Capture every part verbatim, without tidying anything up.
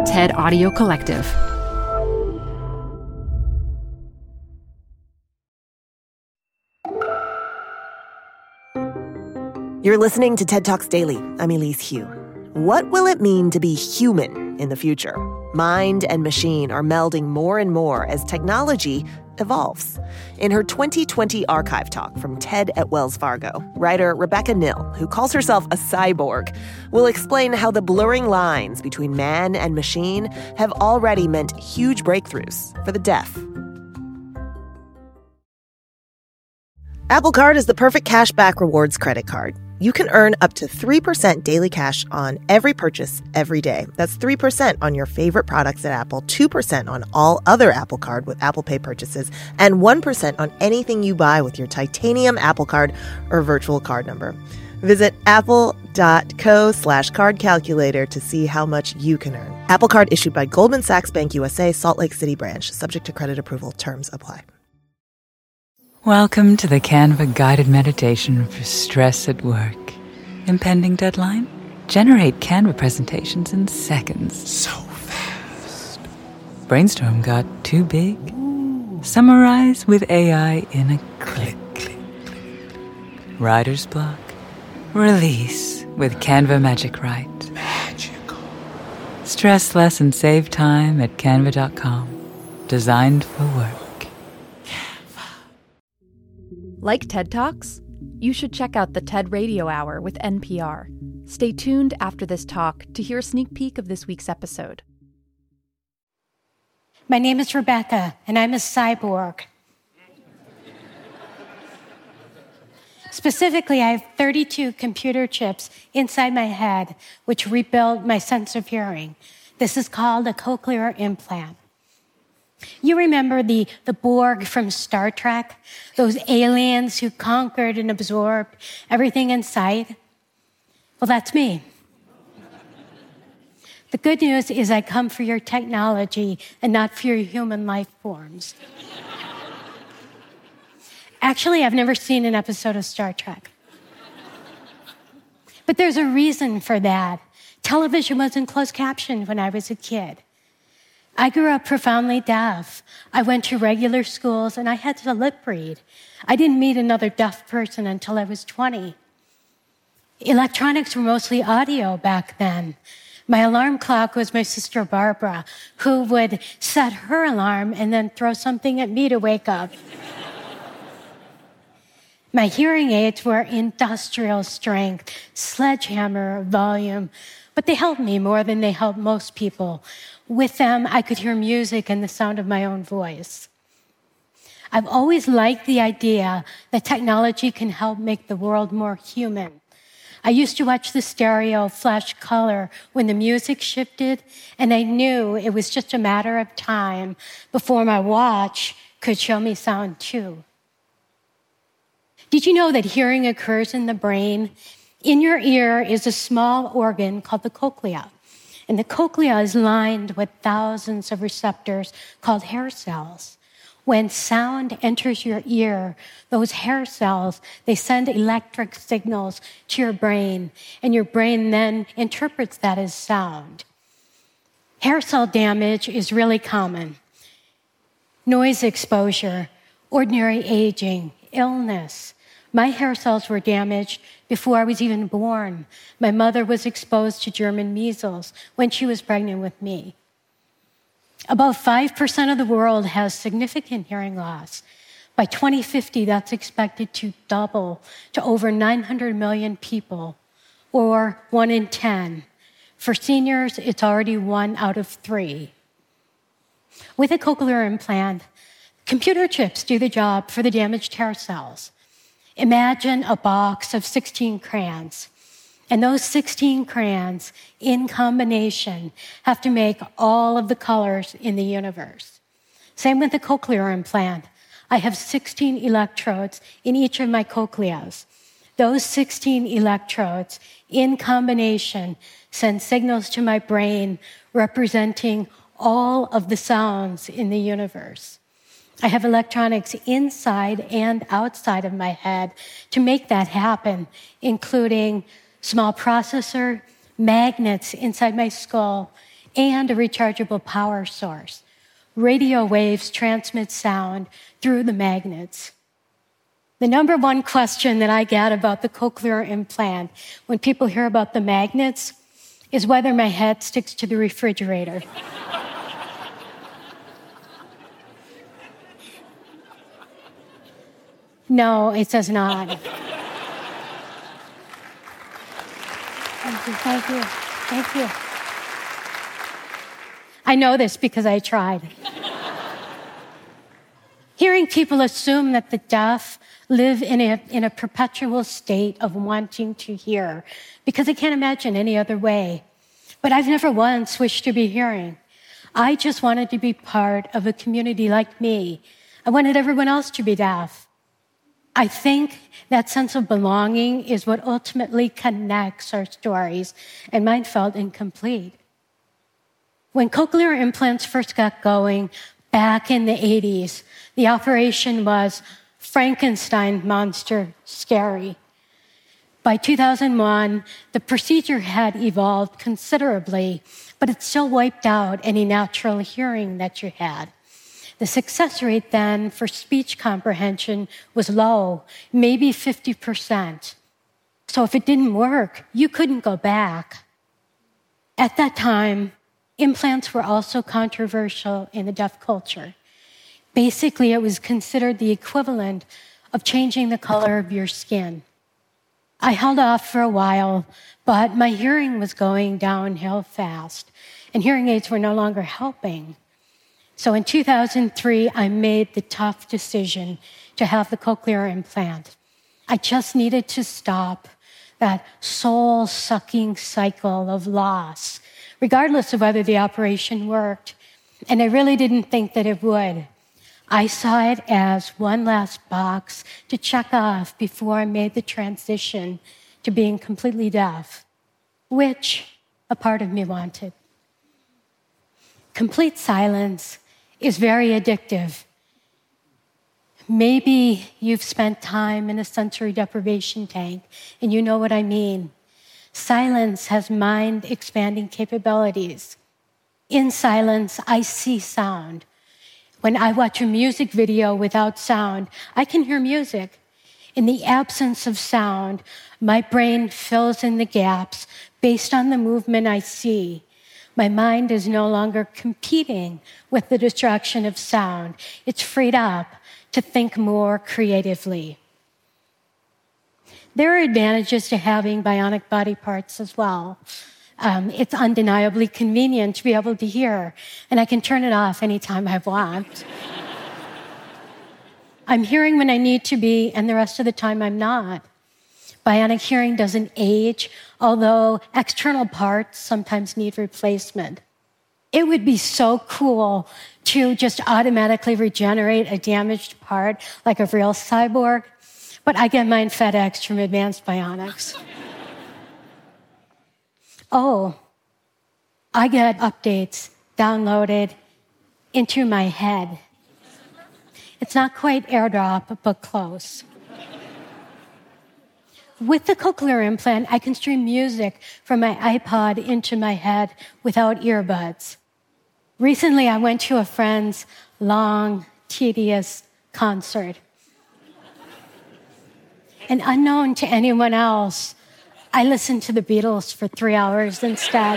TED Audio Collective. You're listening to TED Talks Daily. I'm Elise Hu. What will it mean to be human in the future? Mind and machine are melding more and more as technology evolves. In her twenty twenty archive talk from TED at Wells Fargo, writer Rebecca Nill, who calls herself a cyborg, will explain how the blurring lines between man and machine have already meant huge breakthroughs for the deaf. Apple Card is the perfect cashback rewards credit card. You can earn up to three percent daily cash on every purchase every day. That's three percent on your favorite products at Apple, two percent on all other Apple Card with Apple Pay purchases, and one percent on anything you buy with your titanium Apple Card or virtual card number. Visit apple.co slash card calculator to see how much you can earn. Apple Card issued by Goldman Sachs Bank U S A, Salt Lake City branch. Subject to credit approval. Terms apply. Welcome to the Canva guided meditation for stress at work. Impending deadline? Generate Canva presentations in seconds. So fast. Brainstorm got too big? Ooh. Summarize with A I in a click. click, click. Writer's block? Release with Canva Magic Write. Magical. Stress less and save time at canva dot com. Designed for work. Like TED Talks? You should check out the TED Radio Hour with N P R. Stay tuned after this talk to hear a sneak peek of this week's episode. My name is Rebecca, and I'm a cyborg. Specifically, I have thirty-two computer chips inside my head, which rebuild my sense of hearing. This is called a cochlear implant. You remember the, the Borg from Star Trek? Those aliens who conquered and absorbed everything in sight? Well, that's me. The good news is I come for your technology and not for your human life forms. Actually, I've never seen an episode of Star Trek. But there's a reason for that. Television wasn't closed captioned when I was a kid. I grew up profoundly deaf. I went to regular schools, and I had to lip read. I didn't meet another deaf person until I was twenty. Electronics were mostly audio back then. My alarm clock was my sister Barbara, who would set her alarm and then throw something at me to wake up. My hearing aids were industrial strength, sledgehammer volume, but they helped me more than they help most people. With them, I could hear music and the sound of my own voice. I've always liked the idea that technology can help make the world more human. I used to watch the stereo flash color when the music shifted, and I knew it was just a matter of time before my watch could show me sound too. Did you know that hearing occurs in the brain? In your ear is a small organ called the cochlea. And the cochlea is lined with thousands of receptors called hair cells. When sound enters your ear, those hair cells, they send electric signals to your brain, and your brain then interprets that as sound. Hair cell damage is really common. Noise exposure, ordinary aging, illness. My hair cells were damaged before I was even born. My mother was exposed to German measles when she was pregnant with me. About five percent of the world has significant hearing loss. By twenty fifty, that's expected to double to over nine hundred million people, or one in ten. For seniors, it's already one out of three. With a cochlear implant, computer chips do the job for the damaged hair cells. Imagine a box of sixteen crayons, and those sixteen crayons, in combination, have to make all of the colors in the universe. Same with the cochlear implant. I have sixteen electrodes in each of my cochleas. Those sixteen electrodes, in combination, send signals to my brain representing all of the sounds in the universe. I have electronics inside and outside of my head to make that happen, including small processor, magnets inside my skull, and a rechargeable power source. Radio waves transmit sound through the magnets. The number one question that I get about the cochlear implant when people hear about the magnets is whether my head sticks to the refrigerator. No, it does not. Thank you, thank you, thank you. I know this because I tried. Hearing people assume that the deaf live in a, in a perpetual state of wanting to hear because they can't imagine any other way. But I've never once wished to be hearing. I just wanted to be part of a community like me. I wanted everyone else to be deaf. I think that sense of belonging is what ultimately connects our stories, and mine felt incomplete. When cochlear implants first got going back in the eighties, the operation was Frankenstein monster scary. By two thousand one, the procedure had evolved considerably, but it still wiped out any natural hearing that you had. The success rate then for speech comprehension was low, maybe fifty percent. So if it didn't work, you couldn't go back. At that time, implants were also controversial in the deaf culture. Basically, it was considered the equivalent of changing the color of your skin. I held off for a while, but my hearing was going downhill fast, and hearing aids were no longer helping. So in two thousand three, I made the tough decision to have the cochlear implant. I just needed to stop that soul-sucking cycle of loss, regardless of whether the operation worked. And I really didn't think that it would. I saw it as one last box to check off before I made the transition to being completely deaf, which a part of me wanted. Complete silence is very addictive. Maybe you've spent time in a sensory deprivation tank, and you know what I mean. Silence has mind-expanding capabilities. In silence, I see sound. When I watch a music video without sound, I can hear music. In the absence of sound, my brain fills in the gaps based on the movement I see. My mind is no longer competing with the distraction of sound. It's freed up to think more creatively. There are advantages to having bionic body parts as well. Um, it's undeniably convenient to be able to hear, and I can turn it off anytime I want. I'm hearing when I need to be, and the rest of the time I'm not. Bionic hearing doesn't age, although external parts sometimes need replacement. It would be so cool to just automatically regenerate a damaged part like a real cyborg, but I get mine FedEx from Advanced Bionics. Oh, I get updates downloaded into my head. It's not quite AirDrop, but close. With the cochlear implant, I can stream music from my iPod into my head without earbuds. Recently, I went to a friend's long, tedious concert. And unknown to anyone else, I listened to the Beatles for three hours instead.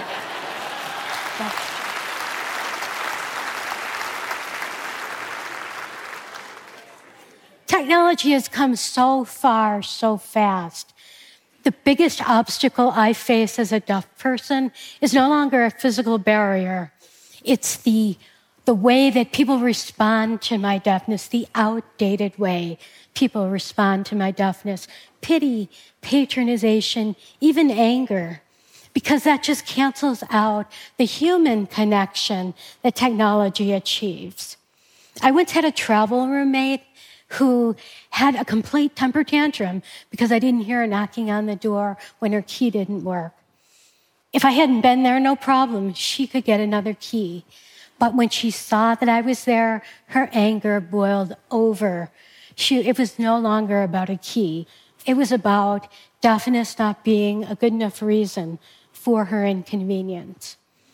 Technology has come so far, so fast. The biggest obstacle I face as a deaf person is no longer a physical barrier. It's the, the way that people respond to my deafness, the outdated way people respond to my deafness. Pity, patronization, even anger. Because that just cancels out the human connection that technology achieves. I once had a travel roommate who had a complete temper tantrum because I didn't hear her knocking on the door when her key didn't work. If I hadn't been there, no problem. She could get another key. But when she saw that I was there, her anger boiled over. She, it was no longer about a key. It was about deafness not being a good enough reason for her inconvenience.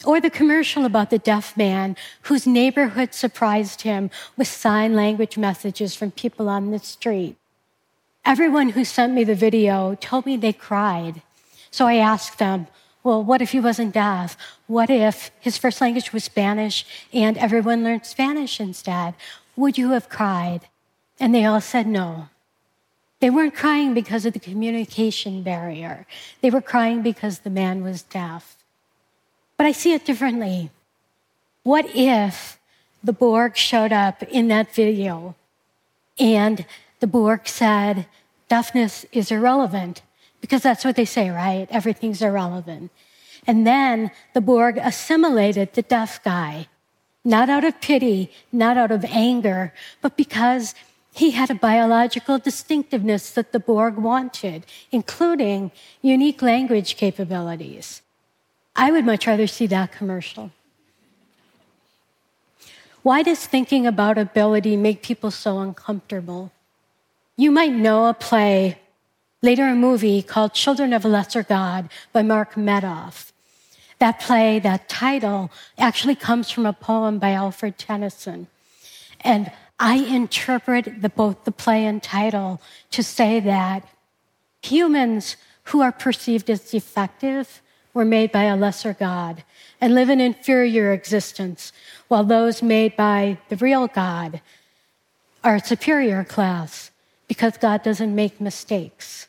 Or the commercial about the deaf man whose neighborhood surprised him with sign language messages from people on the street. Everyone who sent me the video told me they cried. So I asked them, well, what if he wasn't deaf? What if his first language was Spanish and everyone learned Spanish instead? Would you have cried? And they all said no. They weren't crying because of the communication barrier. They were crying because the man was deaf. But I see it differently. What if the Borg showed up in that video and the Borg said, deafness is irrelevant? Because that's what they say, right? Everything's irrelevant. And then the Borg assimilated the deaf guy, not out of pity, not out of anger, but because he had a biological distinctiveness that the Borg wanted, including unique language capabilities. I would much rather see that commercial. Why does thinking about ability make people so uncomfortable? You might know a play, later a movie called Children of a Lesser God by Mark Medoff. That play, that title, actually comes from a poem by Alfred Tennyson. And I interpret the, both the play and title to say that humans who are perceived as defective were made by a lesser God and live an inferior existence, while those made by the real God are a superior class because God doesn't make mistakes.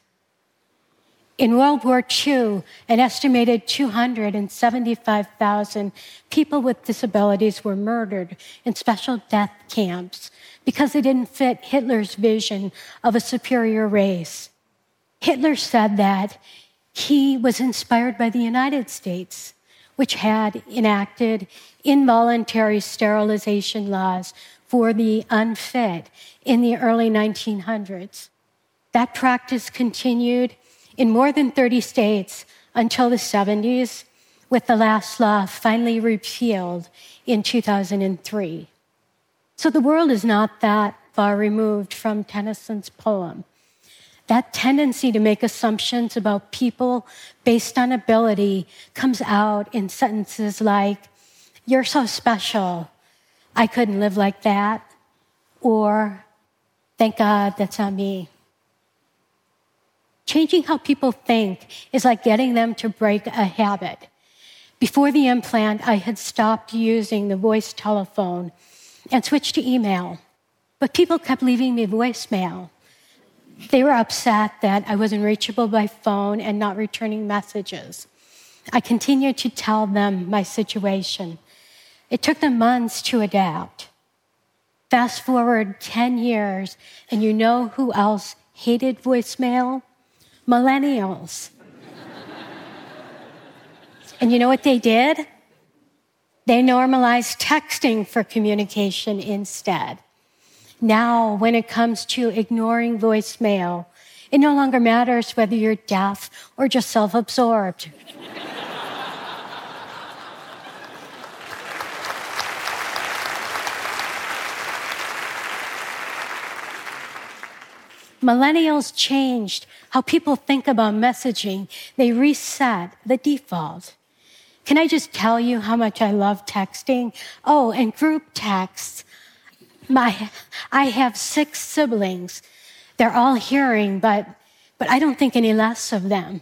In World War Two, an estimated two hundred seventy-five thousand people with disabilities were murdered in special death camps because they didn't fit Hitler's vision of a superior race. Hitler said that he was inspired by the United States, which had enacted involuntary sterilization laws for the unfit in the early nineteen hundreds. That practice continued in more than thirty states until the seventies, with the last law finally repealed in two thousand three. So the world is not that far removed from Tennyson's poem. That tendency to make assumptions about people based on ability comes out in sentences like, "You're so special, I couldn't live like that," or, "Thank God that's not me." Changing how people think is like getting them to break a habit. Before the implant, I had stopped using the voice telephone and switched to email. But people kept leaving me voicemail. They were upset that I wasn't reachable by phone and not returning messages. I continued to tell them my situation. It took them months to adapt. Fast forward ten years, and you know who else hated voicemail? Millennials. And you know what they did? They normalized texting for communication instead. Now, when it comes to ignoring voicemail, it no longer matters whether you're deaf or just self-absorbed. Millennials changed how people think about messaging. They reset the default. Can I just tell you how much I love texting? Oh, and group texts. My, I have six siblings. They're all hearing, but, but I don't think any less of them.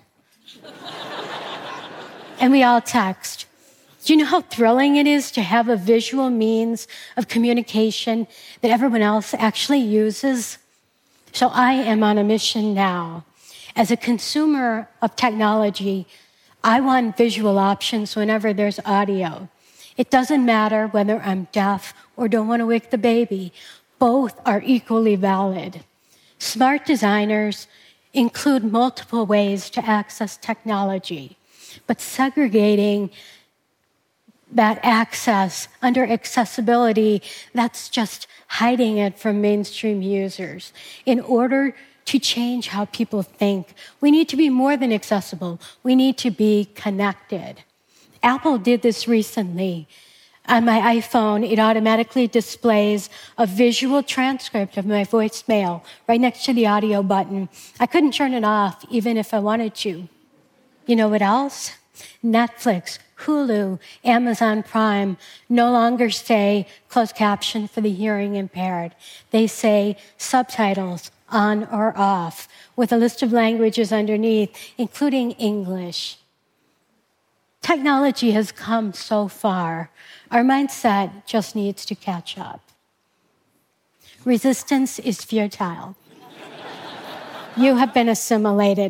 And we all text. Do you know how thrilling it is to have a visual means of communication that everyone else actually uses? So I am on a mission now. As a consumer of technology, I want visual options whenever there's audio. It doesn't matter whether I'm deaf or don't want to wake the baby. Both are equally valid. Smart designers include multiple ways to access technology, but segregating that access under accessibility, that's just hiding it from mainstream users. In order to change how people think, we need to be more than accessible. We need to be connected. Apple did this recently. On my iPhone, it automatically displays a visual transcript of my voicemail right next to the audio button. I couldn't turn it off even if I wanted to. You know what else? Netflix, Hulu, Amazon Prime no longer say closed caption for the hearing impaired. They say subtitles on or off, with a list of languages underneath, including English. Technology has come so far. Our mindset just needs to catch up. Resistance is futile. You have been assimilated.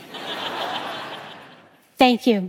Thank you.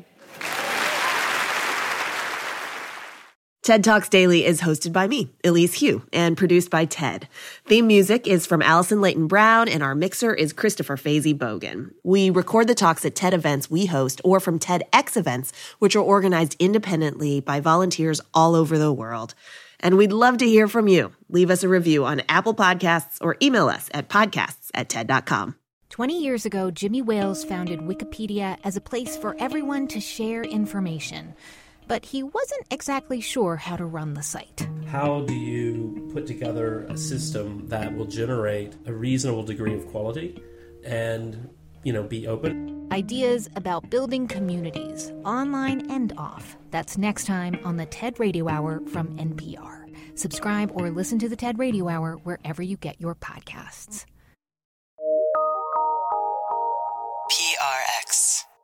TED Talks Daily is hosted by me, Elise Hu, and produced by TED. Theme music is from Allison Leighton Brown, and our mixer is Christopher Fazy Bogan. We record the talks at TED events we host or from TEDx events, which are organized independently by volunteers all over the world. And we'd love to hear from you. Leave us a review on Apple Podcasts or email us at podcasts at ted dot com. Twenty years ago, Jimmy Wales founded Wikipedia as a place for everyone to share information. But he wasn't exactly sure how to run the site. How do you put together a system that will generate a reasonable degree of quality and, you know, be open? Ideas about building communities, online and off. That's next time on the TED Radio Hour from N P R. Subscribe or listen to the TED Radio Hour wherever you get your podcasts. P R X.